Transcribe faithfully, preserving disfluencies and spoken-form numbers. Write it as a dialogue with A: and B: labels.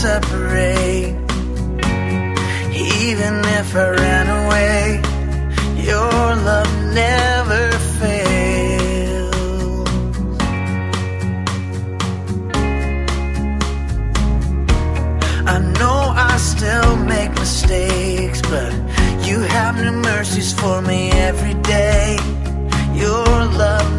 A: separate. Even if I ran away, your love never fails. I know I still make mistakes, but you have new mercies for me every day. Your love